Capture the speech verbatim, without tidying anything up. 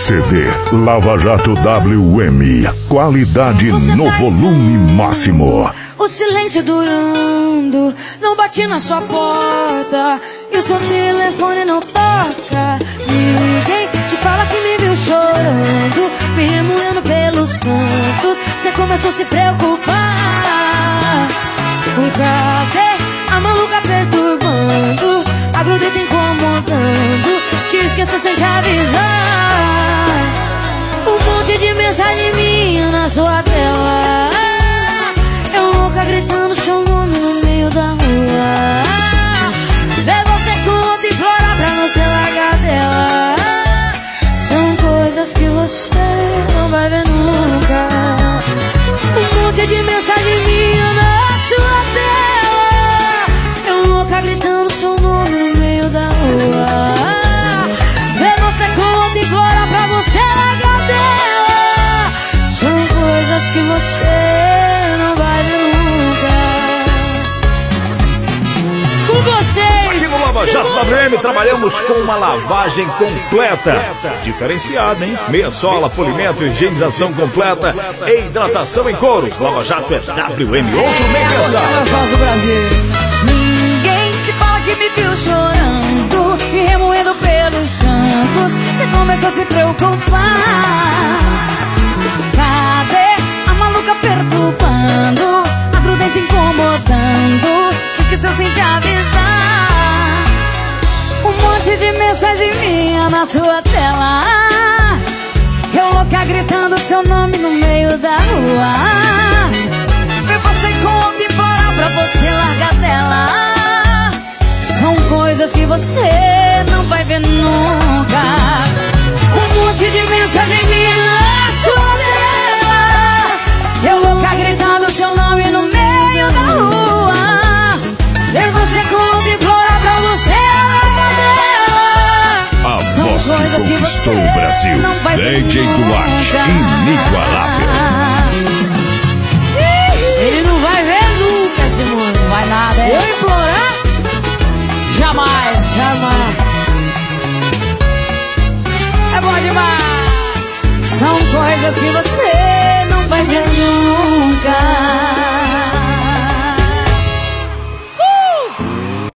C D Lava Jato W M. Qualidade no volume máximo. O silêncio durando, não bati na sua porta e o seu telefone não toca. Ninguém te fala que me viu chorando, me remoendo pelos cantos. Cê começou a se preocupar. Cadê a maluca perturbando, a grudeta incomodando, te esqueceu sem te avisar. Um monte de mensagem minha na sua tela, eu louca gritando seu nome no meio da rua. Vê você com outra implorar pra não ser largar dela. São coisas que você não vai ver nunca. Um monte de mensagem minha na sua tela, eu louca gritando seu nome no meio da rua. Vê você com outra implorar pra você largar dela. São coisas que você não vai ver nunca. Com vocês, aqui no Lava Jato W M trabalhamos com uma lavagem completa, diferenciada, hein? Meia sola, polimento, higienização completa e hidratação em couro. Lava Jato é W M, outro meio pesado. Ninguém te fala que me viu chorando, me remoendo pelos cantos. Você começou a se preocupar. Cadê a maluca perturbando, a grudenta incomodando, te esqueceu sem te avisar. Um monte de mensagem minha na sua tela, eu louca gritando seu nome no meio da rua. Vê você com outra implorar pra você largar dela. São coisas que você não vai ver nunca. Um monte de mensagem minha na sua tela, eu louca gritando seu nome no meio da rua. Vê você com outra implorar pra você largar dela. A voz que conquistou o Brasil, D J Duarte, inigualável. Ele não vai ver nunca, Simone. Não vai nada, é? Eu implorar? Jamais, jamais. É bom demais. São coisas que você não vai ver nunca.